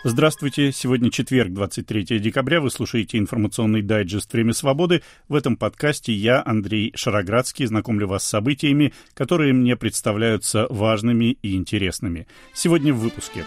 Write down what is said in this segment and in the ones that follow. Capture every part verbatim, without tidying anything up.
Здравствуйте. Сегодня четверг, двадцать третьего декабря. Вы слушаете информационный дайджест «Время свободы». В этом подкасте я, Андрей Шароградский, знакомлю вас с событиями, которые мне представляются важными и интересными. Сегодня в выпуске.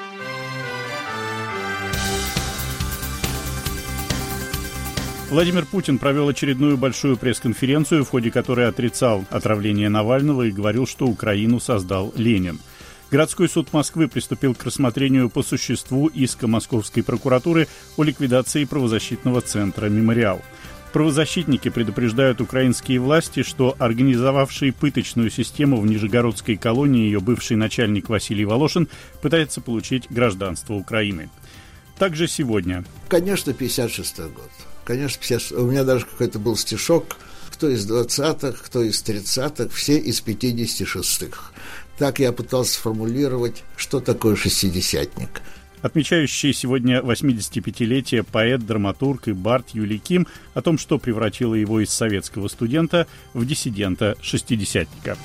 Владимир Путин провел очередную большую пресс-конференцию, в ходе которой отрицал отравление Навального и говорил, что Украину создал Ленин. Городской суд Москвы приступил к рассмотрению по существу иска Московской прокуратуры о ликвидации правозащитного центра «Мемориал». Правозащитники предупреждают украинские власти, что организовавший пыточную систему в Нижегородской колонии ее бывший начальник Василий Волошин пытается получить гражданство Украины. Также сегодня. Конечно, пятьдесят шестой год. Конечно, пятьдесят... у меня даже какой-то был стишок, кто из двадцатых, кто из тридцатых, все из пятидесяти шестых. Так я пытался сформулировать, что такое шестидесятник. Отмечающий сегодня восьмидесятипятилетие поэт, драматург и бард Юлий Ким о том, что превратило его из советского студента в диссидента-шестидесятника.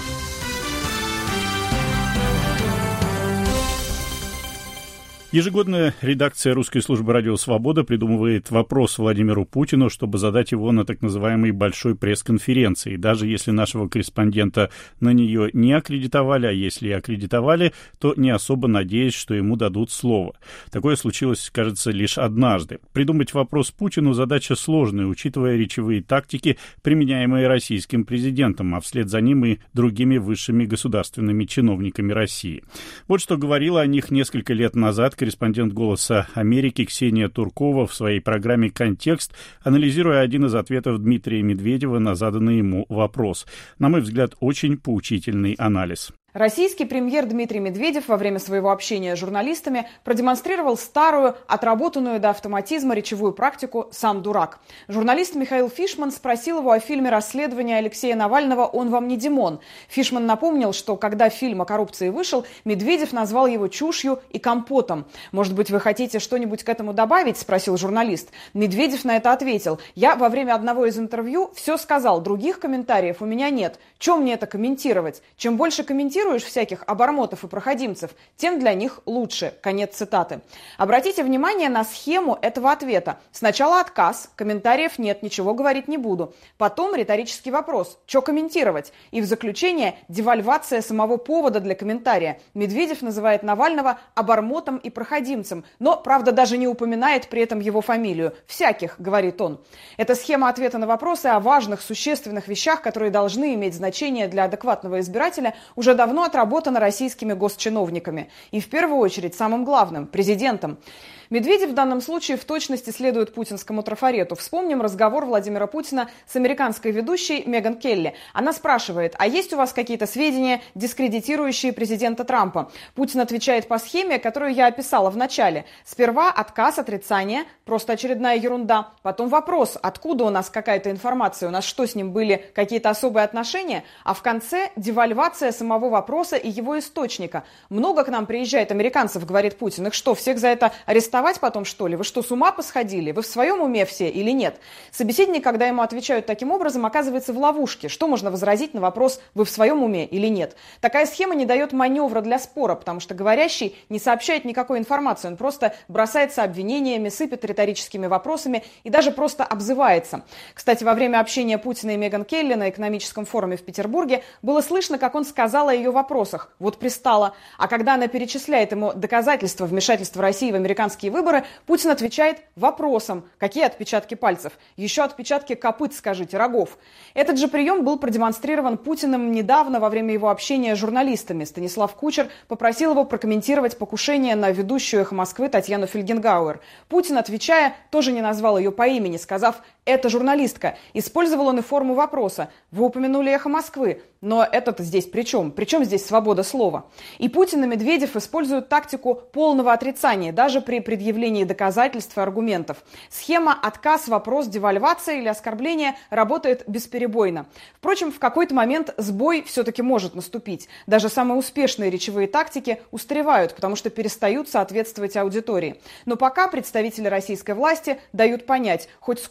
Ежегодная редакция русской службы «Радио Свобода» придумывает вопрос Владимиру Путину, чтобы задать его на так называемой большой пресс-конференции. Даже если нашего корреспондента на нее не аккредитовали, а если и аккредитовали, то не особо надеясь, что ему дадут слово. Такое случилось, кажется, лишь однажды. Придумать вопрос Путину задача сложная, учитывая речевые тактики, применяемые российским президентом, а вслед за ним и другими высшими государственными чиновниками России. Вот что говорила о них несколько лет назад корреспондент «Голоса Америки» Ксения Туркова в своей программе «Контекст», анализируя один из ответов Дмитрия Медведева на заданный ему вопрос. На мой взгляд, очень поучительный анализ. Российский премьер Дмитрий Медведев во время своего общения с журналистами продемонстрировал старую, отработанную до автоматизма речевую практику «сам дурак». Журналист Михаил Фишман спросил его о фильме расследования Алексея Навального «Он вам не Димон». Фишман напомнил, что когда фильм о коррупции вышел, Медведев назвал его чушью и компотом. «Может быть, вы хотите что-нибудь к этому добавить?» – спросил журналист. Медведев на это ответил: «Я во время одного из интервью все сказал, других комментариев у меня нет. Чем мне это комментировать? Чем больше комментирую всяких обормотов и проходимцев, тем для них лучше». Конец цитаты. Обратите внимание на схему этого ответа. Сначала отказ, комментариев нет, ничего говорить не буду. Потом риторический вопрос, что комментировать? И в заключение девальвация самого повода для комментария. Медведев называет Навального обормотом и проходимцем, но, правда, даже не упоминает при этом его фамилию. «Всяких», говорит он. Это схема ответа на вопросы о важных, существенных вещах, которые должны иметь значение для адекватного избирателя, уже давно отработано российскими госчиновниками. И в первую очередь самым главным – президентом. Медведев в данном случае в точности следует путинскому трафарету. Вспомним разговор Владимира Путина с американской ведущей Меган Келли. Она спрашивает: а есть у вас какие-то сведения, дискредитирующие президента Трампа? Путин отвечает по схеме, которую я описала в начале. Сперва отказ, отрицание, просто очередная ерунда. Потом вопрос: откуда у нас какая-то информация, у нас что, с ним были какие-то особые отношения? А в конце девальвация самого вопроса и его источника. Много к нам приезжает американцев, говорит Путин. Их что, всех за это арестовать потом, что ли? Вы что, с ума посходили? Вы в своем уме все или нет? Собеседник, когда ему отвечают таким образом, оказывается в ловушке. Что можно возразить на вопрос: вы в своем уме или нет? Такая схема не дает маневра для спора, потому что говорящий не сообщает никакой информации. Он просто бросается обвинениями, сыпет риторическими вопросами и даже просто обзывается. Кстати, во время общения Путина и Меган Келли на экономическом форуме в Петербурге было слышно, как он сказал о ее вопросах: вот пристала. А когда она перечисляет ему доказательства вмешательства России в американские выборы, Путин отвечает вопросом: какие отпечатки пальцев? Еще отпечатки копыт, скажите, рогов. Этот же прием был продемонстрирован Путиным недавно во время его общения с журналистами. Станислав Кучер попросил его прокомментировать покушение на ведущую «Эхо Москвы» Татьяну Фельгенгауэр. Путин, отвечая, тоже не назвал ее по имени, сказав: это журналистка. Использовал он и форму вопроса: вы упомянули «Эхо Москвы», но это-то здесь при чем? При чем здесь свобода слова? И Путин и Медведев используют тактику полного отрицания, даже при предъявлении доказательств и аргументов. Схема отказ, вопрос, девальвация или оскорбление работает бесперебойно. Впрочем, в какой-то момент сбой все-таки может наступить. Даже самые успешные речевые тактики устаревают, потому что перестают соответствовать аудитории. Но пока представители российской власти дают понять: хоть сколько-нибудь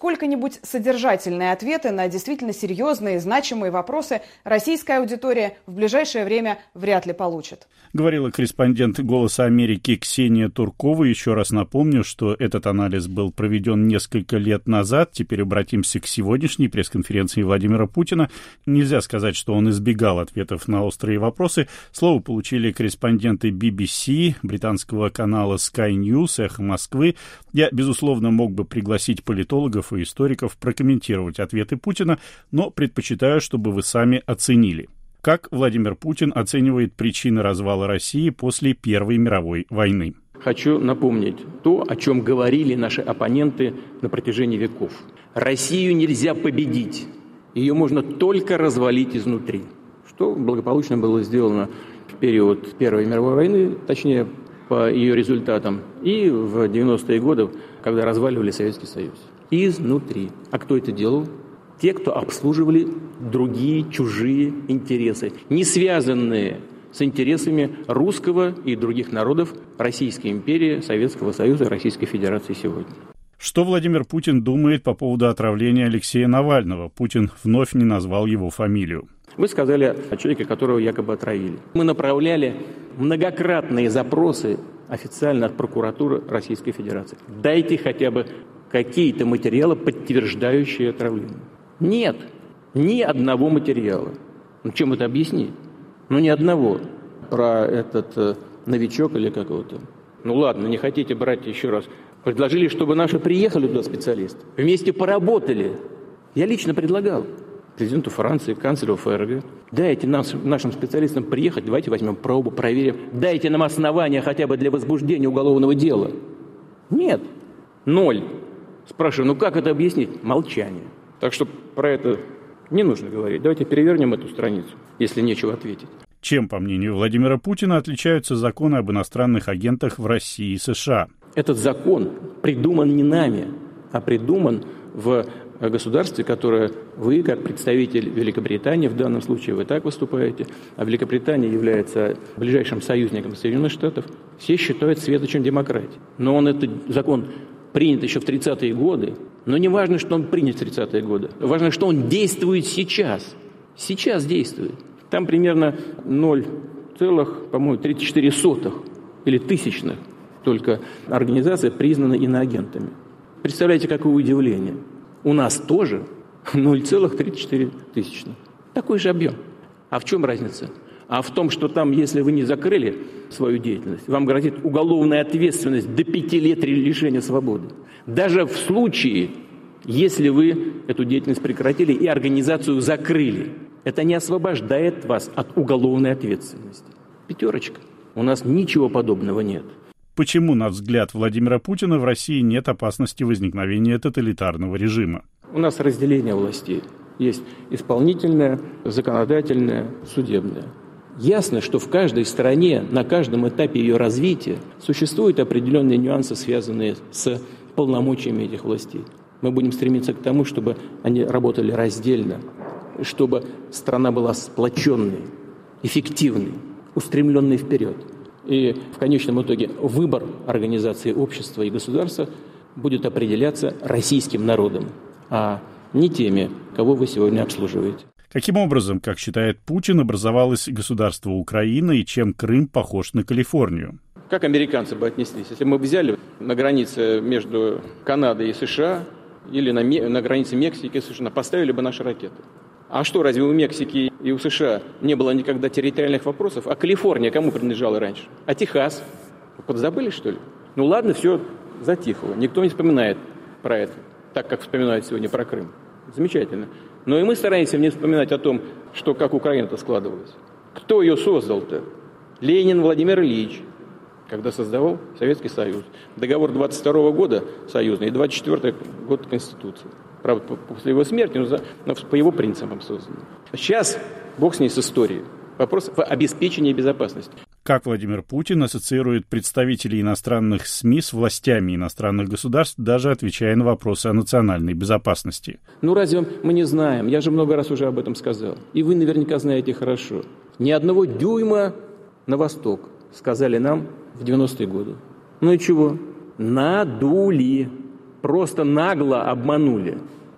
какие-нибудь содержательные ответы на действительно серьезные и значимые вопросы российская аудитория в ближайшее время вряд ли получит. Говорила корреспондент «Голоса Америки» Ксения Туркова. Еще раз напомню, что этот анализ был проведен несколько лет назад. Теперь обратимся к сегодняшней пресс-конференции Владимира Путина. Нельзя сказать, что он избегал ответов на острые вопросы. Слово получили корреспонденты би би си, британского канала Sky News, Эхо Москвы. Я, безусловно, мог бы пригласить политологов и историков прокомментировать ответы Путина, но предпочитаю, чтобы вы сами оценили. Как Владимир Путин оценивает причины развала России после Первой мировой войны? Хочу напомнить то, о чем говорили наши оппоненты на протяжении веков. Россию нельзя победить, ее можно только развалить изнутри. Что благополучно было сделано в период Первой мировой войны, точнее, по ее результатам, и в девяностые годы, когда разваливали Советский Союз. Изнутри. А кто это делал? Те, кто обслуживали другие чужие интересы, не связанные с интересами русского и других народов Российской империи, Советского Союза и Российской Федерации сегодня. Что Владимир Путин думает по поводу отравления Алексея Навального? Путин вновь не назвал его фамилию. Вы сказали о человеке, которого якобы отравили. Мы направляли многократные запросы официально от прокуратуры Российской Федерации. Дайте хотя бы какие-то материалы, подтверждающие отравление. Нет, ни одного материала. Ну, чем это объяснить? Ну, ни одного. Про этот э, новичок или как его там. Ну, ладно, не хотите брать еще раз. Предложили, чтобы наши приехали туда специалисты. Вместе поработали. Я лично предлагал президенту Франции, канцлеру ФРГ. Дайте нам, нашим специалистам приехать, давайте возьмем пробу, проверим. Дайте нам основания хотя бы для возбуждения уголовного дела. Нет. Ноль. Спрашиваю, ну как это объяснить? Молчание. Так что про это не нужно говорить. Давайте перевернем эту страницу, если нечего ответить. Чем, по мнению Владимира Путина, отличаются законы об иностранных агентах в России и США? Этот закон придуман не нами, а придуман в государстве, которое вы, как представитель Великобритании, в данном случае вы так выступаете, а Великобритания является ближайшим союзником Соединенных Штатов, все считают светочем демократии. Но он этот закон принят еще в тридцатые годы, но не важно, что он принят в тридцатые годы, важно, что он действует сейчас. Сейчас действует. Там примерно ноль целых, по-моему, тридцать четыре сотых или тысячных только организации признаны иноагентами. Представляете, какое удивление. У нас тоже ноль целых тридцать четыре тысячных. Такой же объем. А в чем разница? А в том, что там, если вы не закрыли свою деятельность, вам грозит уголовная ответственность до пяти лет лишения свободы. Даже в случае, если вы эту деятельность прекратили и организацию закрыли. Это не освобождает вас от уголовной ответственности. Пятерочка. У нас ничего подобного нет. Почему, на взгляд Владимира Путина, в России нет опасности возникновения тоталитарного режима? У нас разделение властей. Есть исполнительное, законодательное, судебное. Ясно, что в каждой стране, на каждом этапе ее развития существуют определенные нюансы, связанные с полномочиями этих властей. Мы будем стремиться к тому, чтобы они работали раздельно, чтобы страна была сплоченной, эффективной, устремленной вперед. И в конечном итоге выбор организации общества и государства будет определяться российским народом, а не теми, кого вы сегодня обслуживаете. Каким образом, как считает Путин, образовалось государство Украина и чем Крым похож на Калифорнию? Как американцы бы отнеслись, если бы мы взяли на границе между Канадой и США или на, на границе Мексики и США, поставили бы наши ракеты? А что, разве у Мексики и у США не было никогда территориальных вопросов? А Калифорния кому принадлежала раньше? А Техас? Вы подзабыли, что ли? Ну ладно, все затихло. Никто не вспоминает про это, так как вспоминают сегодня про Крым. Замечательно. Но и мы стараемся не вспоминать о том, что как Украина-то складывалась. Кто ее создал-то? Ленин Владимир Ильич, когда создавал Советский Союз. Договор двадцать второго года союзный и двадцать четвёртого год Конституции. Правда, после его смерти, но по его принципам создано. Сейчас, бог с ней, с историей. Вопрос в обеспечении безопасности. Как Владимир Путин ассоциирует представителей иностранных СМИ с властями иностранных государств, даже отвечая на вопросы о национальной безопасности? Ну разве мы не знаем? Я же много раз уже об этом сказал. И вы наверняка знаете хорошо. Ни одного дюйма на восток, сказали нам в девяностые годы. Ну и чего? Надули. Просто нагло обманули.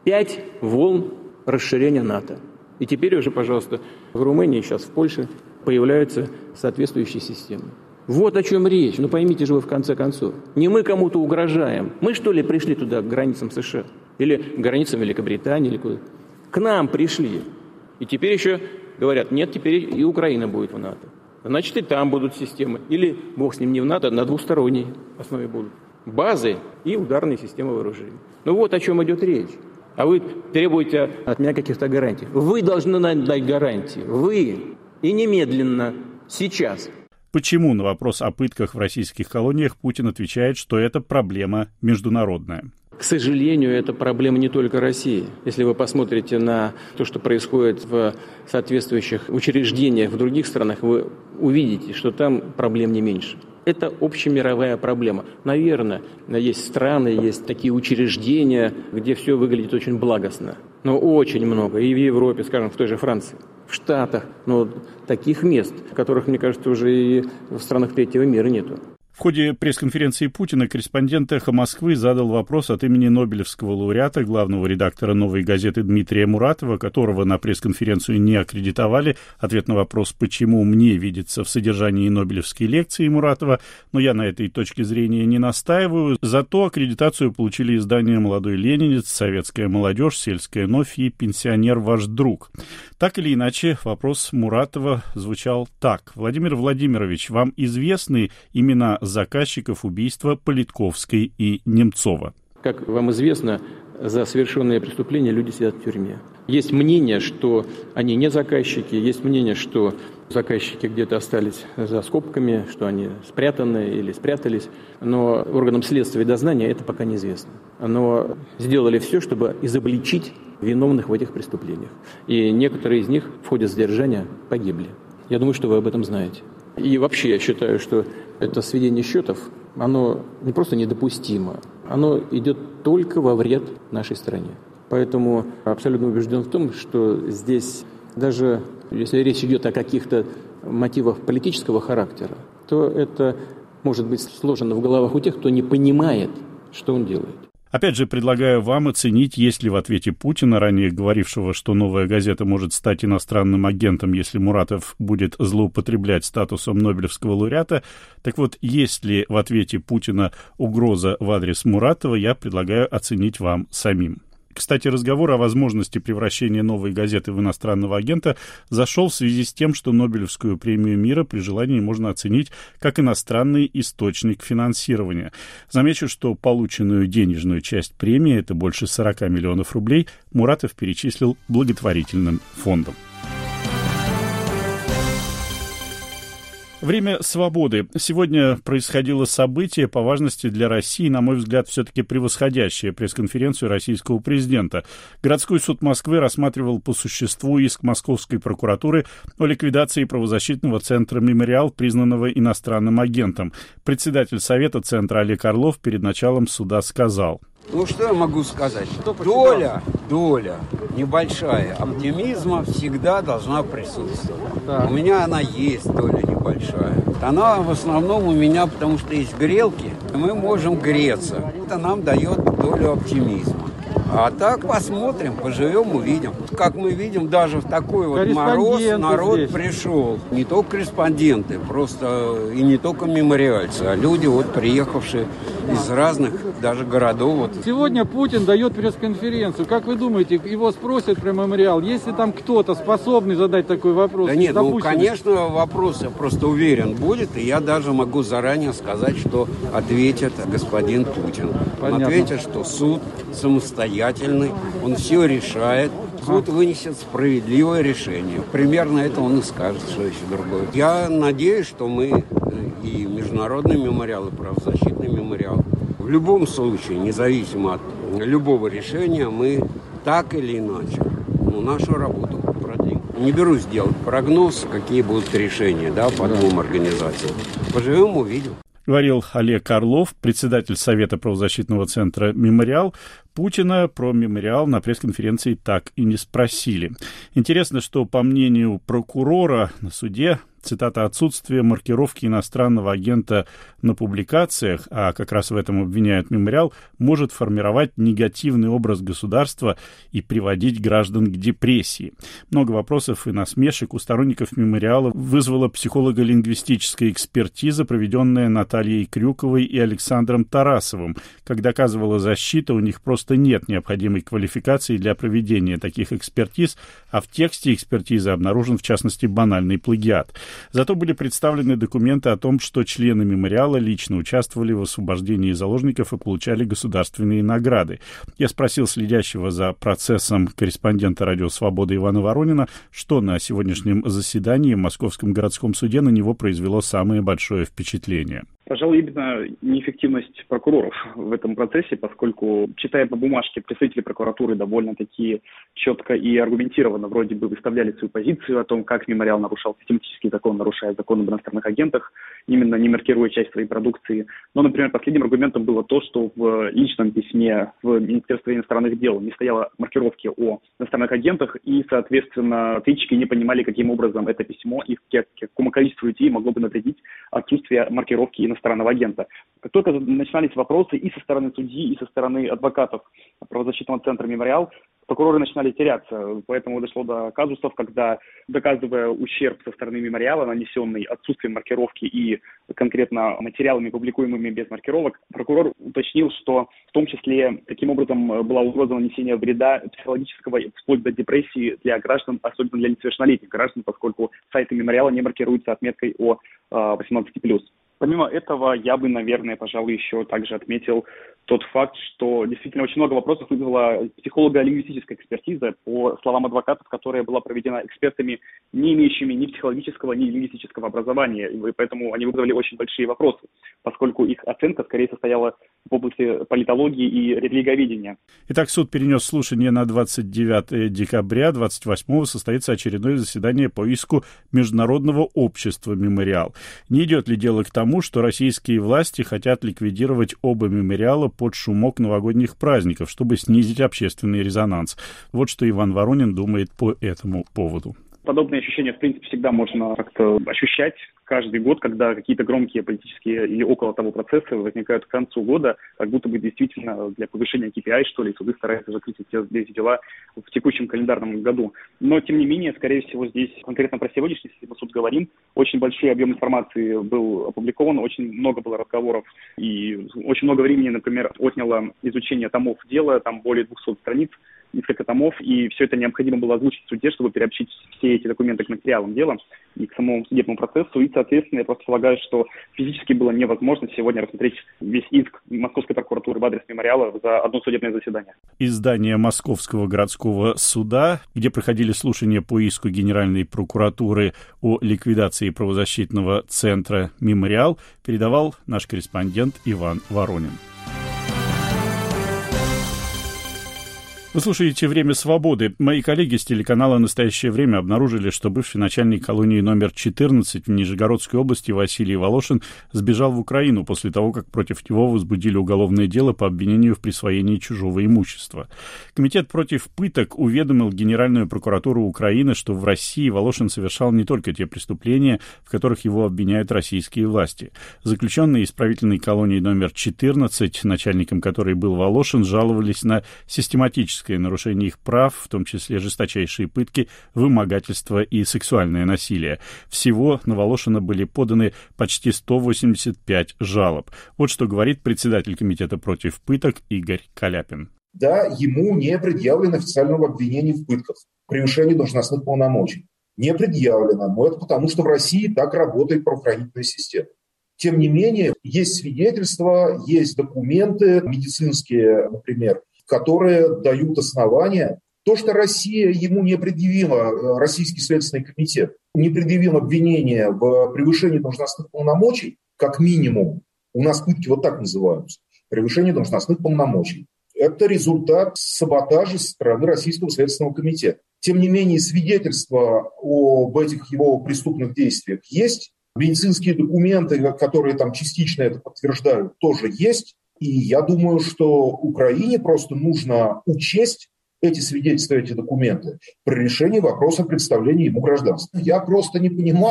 Пять волн расширения НАТО. И теперь уже, пожалуйста, в Румынии, сейчас в Польше появляются соответствующие системы. Вот о чем речь. Ну поймите же вы в конце концов. Не мы кому-то угрожаем. Мы что ли пришли туда, к границам США? Или к границам Великобритании? Или куда? К нам пришли. И теперь еще говорят, нет, теперь и Украина будет в НАТО. Значит, и там будут системы. Или, бог с ним, не в НАТО, на двусторонней основе будут. Базы и ударные системы вооружений. Ну вот о чем идет речь. А вы требуете от меня каких-то гарантий. Вы должны нам дать гарантии. Вы. И немедленно. Сейчас. Почему на вопрос о пытках в российских колониях Путин отвечает, что это проблема международная? К сожалению, это проблема не только России. Если вы посмотрите на то, что происходит в соответствующих учреждениях в других странах, вы увидите, что там проблем не меньше. Это общемировая проблема. Наверное, есть страны, есть такие учреждения, где все выглядит очень благостно. Но очень много. И в Европе, скажем, в той же Франции, в Штатах. Но таких мест, которых, мне кажется, уже и в странах третьего мира нету. В ходе пресс-конференции Путина корреспондент «Эхо Москвы» задал вопрос от имени Нобелевского лауреата, главного редактора «Новой газеты» Дмитрия Муратова, которого на пресс-конференцию не аккредитовали. Ответ на вопрос, почему мне видится в содержании Нобелевской лекции Муратова, но я на этой точке зрения не настаиваю. Зато аккредитацию получили издания «Молодой ленинец», «Советская молодежь», «Сельская новь» и «Пенсионер ваш друг». Так или иначе, вопрос Муратова звучал так. Владимир Владимирович, вам известны имена заказчиков убийства Политковской и Немцова? Как вам известно, за совершенные преступления люди сидят в тюрьме. Есть мнение, что они не заказчики, есть мнение, что заказчики где-то остались за скобками, что они спрятаны или спрятались, но органам следствия и дознания это пока неизвестно. Но сделали все, чтобы изобличить виновных в этих преступлениях. И некоторые из них в ходе задержания погибли. Я думаю, что вы об этом знаете. И вообще я считаю, что это сведение счетов, оно не просто недопустимо, оно идет только во вред нашей стране. Поэтому абсолютно убежден в том, что здесь, даже если речь идет о каких-то мотивах политического характера, то это может быть сложено в головах у тех, кто не понимает, что он делает. Опять же, предлагаю вам оценить, есть ли в ответе Путина, ранее говорившего, что «Новая газета» может стать иностранным агентом, если Муратов будет злоупотреблять статусом Нобелевского лауреата. Так вот, есть ли в ответе Путина угроза в адрес Муратова, я предлагаю оценить вам самим. Кстати, разговор о возможности превращения «Новой газеты» в иностранного агента зашел в связи с тем, что Нобелевскую премию мира при желании можно оценить как иностранный источник финансирования. Замечу, что полученную денежную часть премии, это больше сорок миллионов рублей, Муратов перечислил благотворительным фондам. Время свободы. Сегодня происходило событие по важности для России, на мой взгляд, все-таки превосходящее пресс-конференцию российского президента. Городской суд Москвы рассматривал по существу иск Московской прокуратуры о ликвидации правозащитного центра «Мемориал», признанного иностранным агентом. Председатель Совета центра Олег Орлов перед началом суда сказал: Ну, что я могу сказать? Доля, доля небольшая оптимизма всегда должна присутствовать. Так. У меня она есть, доля небольшая. Она в основном у меня, потому что есть грелки, и мы можем греться. Это нам дает долю оптимизма. А так посмотрим, поживем, увидим. Как мы видим, даже в такой вот мороз народ здесь пришел. Не только корреспонденты, просто и не только мемориальцы, а люди, вот приехавшие из разных даже городов. Вот. Сегодня Путин дает пресс-конференцию. Как вы думаете, его спросят про мемориал? Есть ли там кто-то способный задать такой вопрос? Да нет, ну, конечно, вопрос, я просто уверен, будет. И я даже могу заранее сказать, что ответит господин Путин. Понятно. Он ответит, что суд самостоятельный, он все решает. Суд вынесет справедливое решение. Примерно это он и скажет, что еще другое. Я надеюсь, что мы и международный мемориал, и правозащитный мемориал в любом случае, независимо от любого решения, мы так или иначе ну, нашу работу продлим. Не берусь делать прогноз, какие будут решения, да, по двум организациям. Поживем, увидим. Говорил Олег Орлов, председатель Совета правозащитного центра «Мемориал». Путина про мемориал на пресс-конференции так и не спросили. Интересно, что, по мнению прокурора, на суде цитата, «отсутствие маркировки иностранного агента на публикациях», а как раз в этом обвиняют «Мемориал», может формировать негативный образ государства и приводить граждан к депрессии. Много вопросов и насмешек у сторонников «Мемориала» вызвала психолого-лингвистическая экспертиза, проведенная Натальей Крюковой и Александром Тарасовым. Как доказывала защита, у них просто нет необходимой квалификации для проведения таких экспертиз, а в тексте экспертизы обнаружен, в частности, банальный плагиат. Зато были представлены документы о том, что члены «Мемориала» лично участвовали в освобождении заложников и получали государственные награды. Я спросил следящего за процессом корреспондента «Радио Свобода» Ивана Воронина, что на сегодняшнем заседании в Московском городском суде на него произвело самое большое впечатление. Пожалуй, именно неэффективность прокуроров в этом процессе, поскольку, читая по бумажке, представители прокуратуры довольно-таки четко и аргументированно вроде бы выставляли свою позицию о том, как «Мемориал» нарушал систематический закон, нарушая закон об иностранных агентах, именно не маркируя часть своей продукции. Но, например, последним аргументом было то, что в личном письме в Министерство иностранных дел не стояло маркировки о иностранных агентах, и, соответственно, ответчики не понимали, каким образом это письмо и к какому количеству людей могло бы навредить отсутствие маркировки иностранных иностранного агента. Как только начинались вопросы и со стороны судьи, и со стороны адвокатов правозащитного центра «Мемориал», прокуроры начинали теряться. Поэтому дошло до казусов, когда, доказывая ущерб со стороны «Мемориала», нанесенный отсутствием маркировки и конкретно материалами, публикуемыми без маркировок, прокурор уточнил, что в том числе таким образом была угроза нанесения вреда психологического вплоть до депрессии для граждан, особенно для несовершеннолетних граждан, поскольку сайты «Мемориала» не маркируются отметкой о восемнадцать плюс. Помимо этого, я бы, наверное, пожалуй, еще также отметил тот факт, что действительно очень много вопросов вызвала психолого-лингвистическая экспертиза, по словам адвокатов, которая была проведена экспертами, не имеющими ни психологического, ни лингвистического образования, и поэтому они вызвали очень большие вопросы, поскольку их оценка скорее состояла в области политологии и религоведения. Итак, суд перенес слушание на двадцать девятое декабря, двадцать восьмого состоится очередное заседание по иску Международного общества «Мемориал». Не идет ли дело к тому, что российские власти хотят ликвидировать оба «Мемориала» под шумок новогодних праздников, чтобы снизить общественный резонанс? Вот что Иван Воронин думает по этому поводу. Подобные ощущения, в принципе, всегда можно как-то ощущать каждый год, когда какие-то громкие политические или около того процессы возникают к концу года, как будто бы действительно для повышения кей пи ай, что ли, суды стараются закрыть эти дела в текущем календарном году. Но, тем не менее, скорее всего, здесь конкретно про сегодняшний, если мы суд говорим, очень большой объем информации был опубликован, очень много было разговоров и очень много времени, например, отняло изучение томов дела, там более двухсот страниц, несколько томов, и все это необходимо было озвучить в суде, чтобы приобщить все эти документы к материалам дела и к самому судебному процессу. И, соответственно, я просто полагаю, что физически было невозможно сегодня рассмотреть весь иск Московской прокуратуры в адрес «Мемориала» за одно судебное заседание. Из здания Московского городского суда, где проходили слушания по иску Генеральной прокуратуры о ликвидации правозащитного центра «Мемориал», передавал наш корреспондент Иван Воронин. Вы слушаете «Время свободы». Мои коллеги с телеканала «Настоящее время» обнаружили, что бывший начальник колонии номер четырнадцать в Нижегородской области Василий Волошин сбежал в Украину после того, как против него возбудили уголовное дело по обвинению в присвоении чужого имущества. Комитет против пыток уведомил Генеральную прокуратуру Украины, что в России Волошин совершал не только те преступления, в которых его обвиняют российские власти. Заключенные исправительной колонии номер четырнадцать, начальником которой был Волошин, жаловались на систематическое нарушение их прав, в том числе жесточайшие пытки, вымогательство и сексуальное насилие. Всего на Волошина были поданы почти сто восемьдесят пять жалоб. Вот что говорит председатель комитета против пыток Игорь Каляпин. Да, ему не предъявлено официального обвинения в пытках, превышении должностных полномочий. Не предъявлено, но это потому, что в России так работает правоохранительная система. Тем не менее, есть свидетельства, есть документы медицинские, например, которые дают основания. То, что Россия ему не предъявила, Российский следственный комитет, не предъявил обвинения в превышении должностных полномочий, как минимум, у нас пытки вот так называются, превышение должностных полномочий. Это результат саботажа со стороны Российского следственного комитета. Тем не менее, свидетельства об этих его преступных действиях есть. Медицинские документы, которые там частично это подтверждают, тоже есть. И я думаю, что Украине просто нужно учесть эти свидетельства, эти документы при решении вопроса представления ему гражданства. Я просто не понимаю, с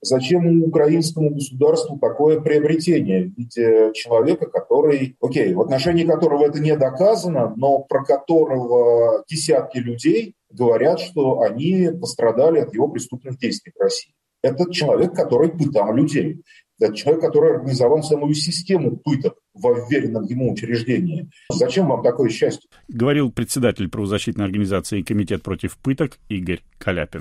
Зачем украинскому государству такое приобретение в виде человека, который, окей, в отношении которого это не доказано, но про которого десятки людей говорят, что они пострадали от его преступных действий в России. Это человек, который пытал людей. Это человек, который организовал самую систему пыток во вверенном ему учреждении. Зачем вам такое счастье? Говорил председатель правозащитной организации «Комитет против пыток» Игорь Каляпин.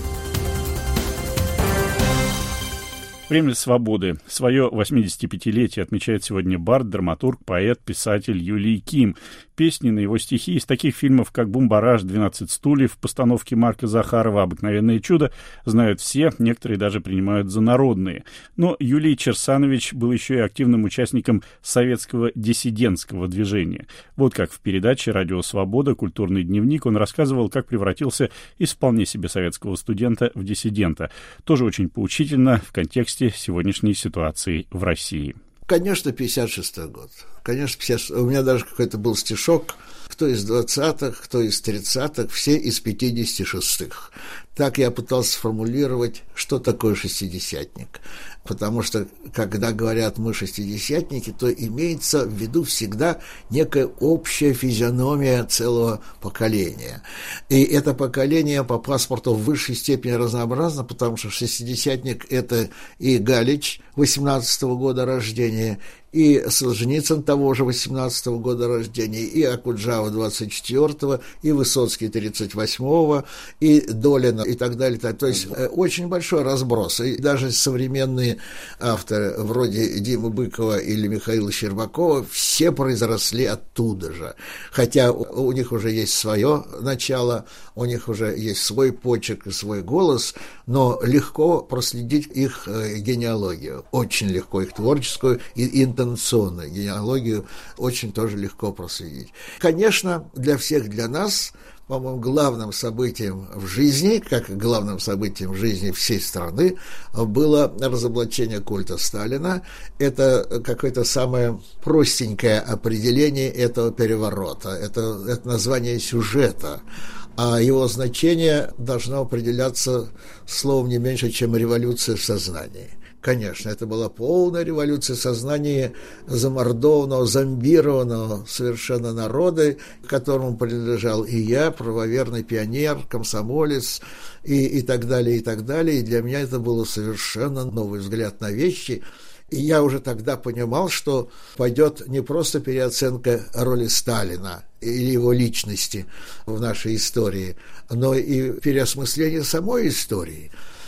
Время свободы. Свое восьмидесятипятилетие отмечает сегодня бард, драматург, поэт, писатель Юлий Ким. Песни на его стихи из таких фильмов, как «Бумбараш», «двенадцать стульев», постановки Марка Захарова «Обыкновенное чудо» знают все, некоторые даже принимают за народные. Но Юлий Черсанович был еще и активным участником советского диссидентского движения. Вот как в передаче «Радио Свобода. Культурный дневник» он рассказывал, как превратился из вполне себе советского студента в диссидента. Тоже очень поучительно в контексте сегодняшней ситуации в России. Конечно, пятьдесят шестой год. Конечно, пятьдесят... у меня даже какой-то был стишок, кто из двадцатых, кто из тридцатых, все из пятидесяти шестых. Так я пытался сформулировать, что такое шестидесятник. Потому что, когда говорят «мы шестидесятники», то имеется в виду всегда некая общая физиономия целого поколения. И это поколение по паспорту в высшей степени разнообразно, потому что шестидесятник – это и Галич восемнадцатого года рождения, и Солженицын того же восемнадцатого года рождения, и Окуджава двадцать четвёртого, и Высоцкий тридцать восьмого, и Долина, и так далее. То есть очень большой разброс. И даже современные авторы, вроде Димы Быкова или Михаила Щербакова, все произросли оттуда же. Хотя у них уже есть свое начало, у них уже есть свой почерк и свой голос, но легко проследить их генеалогию. Очень легко их творческую и интонационную генеалогию очень тоже легко проследить. Конечно, для всех, для нас, по-моему, главным событием в жизни, как главным событием в жизни всей страны, было разоблачение культа Сталина. Это какое-то самое простенькое определение этого переворота. Это, это название сюжета. А его значение должно определяться словом не меньше, чем революция в сознании. Конечно, это была полная революция сознания замордованного, зомбированного совершенно народа, к которому принадлежал и я, правоверный пионер, комсомолец, и, и так далее, и так далее. И для меня это был совершенно новый взгляд на вещи. И я уже тогда понимал, что пойдет не просто переоценка роли Сталина или его личности в нашей истории, но и переосмысление самой истории,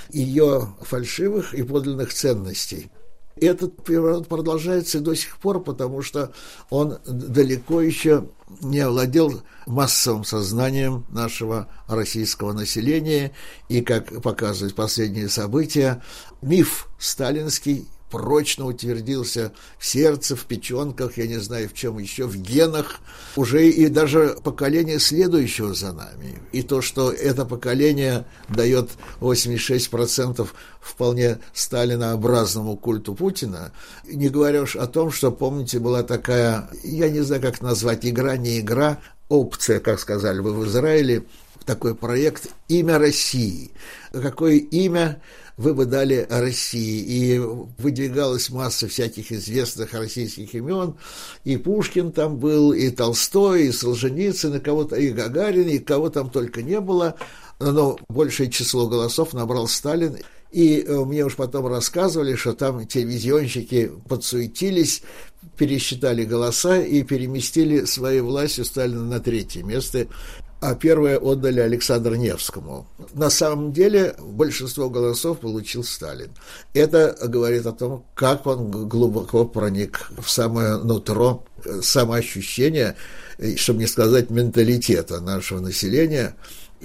ее фальшивых и подлинных ценностей. Этот переворот продолжается и до сих пор, потому что он далеко еще не овладел массовым сознанием нашего российского населения. И, как показывают последние события, миф сталинский прочно утвердился в сердце, в печенках, я не знаю, в чем еще, в генах, уже и даже поколение следующего за нами. И то, что это поколение дает восемьдесят шесть процентов вполне сталинообразному культу Путина, не говоря уж о том, что, помните, была такая, я не знаю, как назвать, игра, не игра, опция, как сказали вы в Израиле, такой проект «Имя России». Какое имя вы бы дали России? И выдвигалась масса всяких известных российских имен. И Пушкин там был, и Толстой, и Солженицын, и кого-то, и Гагарин, и кого там только не было. Но большее число голосов набрал Сталин. И мне уж потом рассказывали, что там телевизионщики подсуетились, пересчитали голоса и переместили своей властью Сталина на третье место, а первое отдали Александру Невскому. На самом деле большинство голосов получил Сталин. Это говорит о том, как он глубоко проник в самое нутро, самоощущение, чтобы не сказать менталитета нашего населения.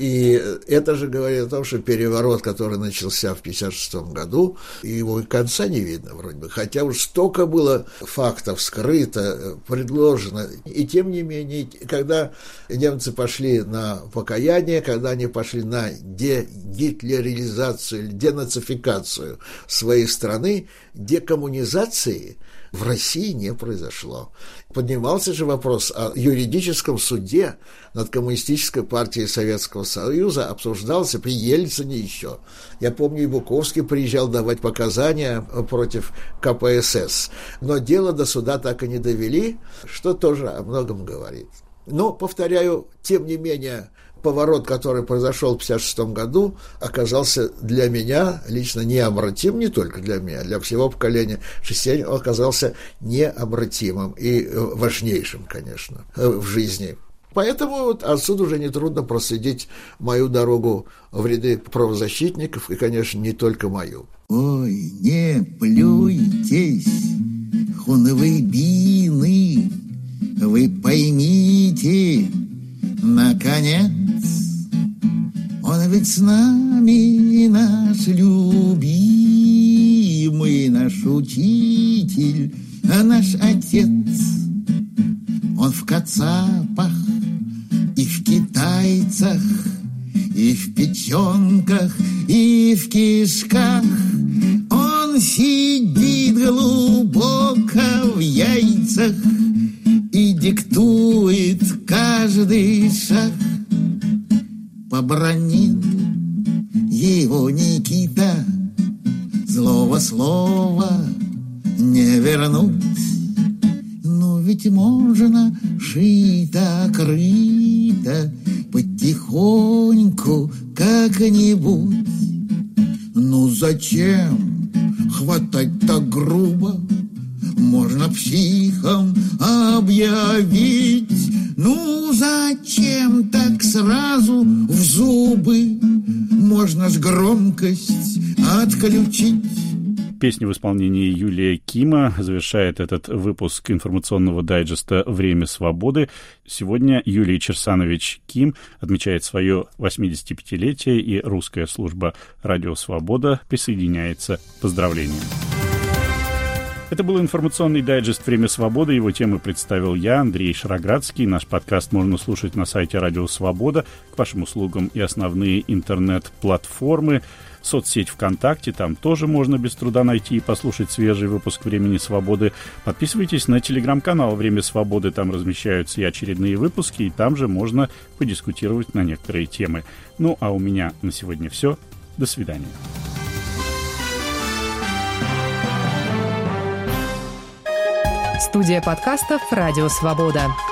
И это же говорит о том, что переворот, который начался в пятьдесят шестом году, его и конца не видно вроде бы. Хотя уж столько было фактов скрыто, предложено. И тем не менее, когда немцы пошли на покаяние, когда они пошли на дегитлеризацию, денацификацию своей страны, декоммунизации, в России не произошло. Поднимался же вопрос о юридическом суде над Коммунистической партией Советского Союза, обсуждался при Ельцине еще. Я помню, и Буковский приезжал давать показания против ка пэ эс эс. Но дело до суда так и не довели, что тоже о многом говорит. Но, повторяю, тем не менее, поворот, который произошел в тысяча девятьсот пятьдесят шестом году, оказался для меня лично необратим, не только для меня, для всего поколения шестидесятых, он оказался необратимым и важнейшим, конечно, в жизни. Поэтому вот отсюда уже нетрудно проследить мою дорогу в ряды правозащитников, и, конечно, не только мою. Ой, не плюйтесь, хуновые бины, вы поймите, наконец, он ведь с нами, наш любимый, наш учитель, наш отец. Он в кацапах и в китайцах, и в печенках, и в кишках. Он сидит глубоко в яйцах и диктует каждый шаг. Побранил его Никита, злого слова не вернуть. Но ведь можно шито-крыто, потихоньку как-нибудь. Ну зачем хватать так грубо? Можно психом объявить. Ну зачем так сразу в зубы? Можно ж громкость отключить. Песня в исполнении Юлия Кима завершает этот выпуск информационного дайджеста «Время свободы». Сегодня Юлий Черсанович Ким отмечает свое восьмидесятипятилетие, и русская служба «Радио Свобода» присоединяется к поздравлениям. Это был информационный дайджест «Время свободы». Его темы представил я, Андрей Шароградский. Наш подкаст можно слушать на сайте «Радио Свобода». К вашим услугам и основные интернет-платформы. Соцсеть ВКонтакте, там тоже можно без труда найти и послушать свежий выпуск «Времени свободы». Подписывайтесь на телеграм-канал «Время свободы», там размещаются и очередные выпуски, и там же можно подискутировать на некоторые темы. Ну, а у меня на сегодня все. До свидания. Студия подкастов «Радио Свобода».